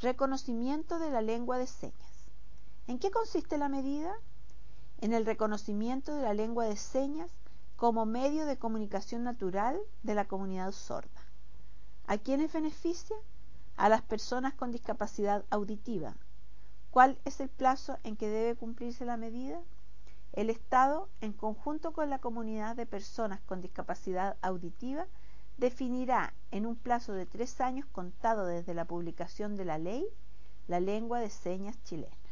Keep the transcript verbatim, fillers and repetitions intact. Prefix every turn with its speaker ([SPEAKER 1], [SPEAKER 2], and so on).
[SPEAKER 1] Reconocimiento de la lengua de señas. ¿En qué consiste la medida? En el reconocimiento de la lengua de señas como medio de comunicación natural de la comunidad sorda. ¿A quiénes beneficia? A las personas con discapacidad auditiva. ¿Cuál es el plazo en que debe cumplirse la medida? El Estado, en conjunto con la comunidad de personas con discapacidad auditiva, definirá en un plazo de tres años contado desde la publicación de la ley la lengua de señas chilena.